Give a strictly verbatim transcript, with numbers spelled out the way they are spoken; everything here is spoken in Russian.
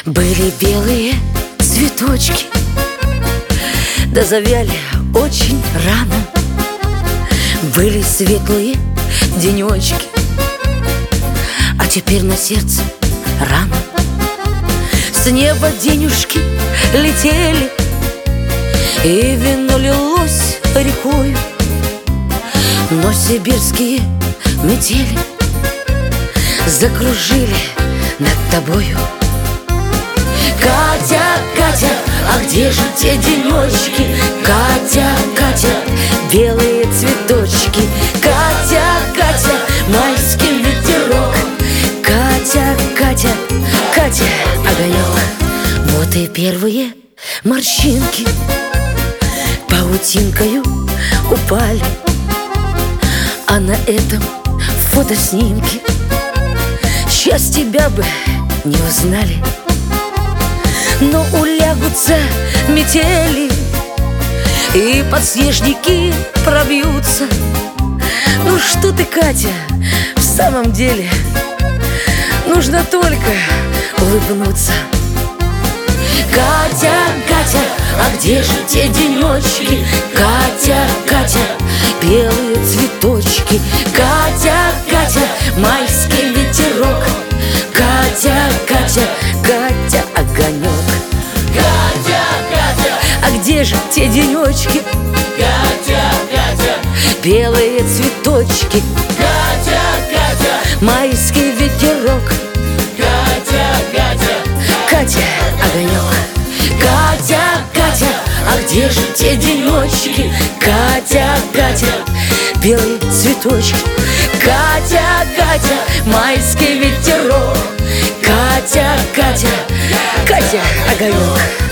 Были белые цветочки, да завяли очень рано. Были светлые денечки, а теперь на сердце рана. С неба денюшки летели, и вино лилось рекою, но сибирские метели закружили над тобою. Катя, Катя, а где же те денечки? Катя, Катя, белые цветочки. Катя, Катя, майский ветерок. Катя, Катя, Катя, огонек. Вот и первые морщинки паутинкою упали, а на этом фотоснимке сейчас тебя бы не узнали. Но улягутся метели, и подснежники пробьются. Ну что ты, Катя, в самом деле нужно только улыбнуться. Катя, Катя, а где же те денечки? Катя, Катя, белые цветочки. Катя, Катя, майский ветерок. Катя, Катя, Катя, огонек. Катя, Катя, а где же те денечки? Катя, Катя, белые цветочки. Катя, Катя, майский ветерок. Катя, Катя, Катя, огонек. Катя, Катя, а где же те денечки? Катя, Катя, белые цветочки. Катя, Катя, майский ветерок. Катя, Катя, Катя, огонек.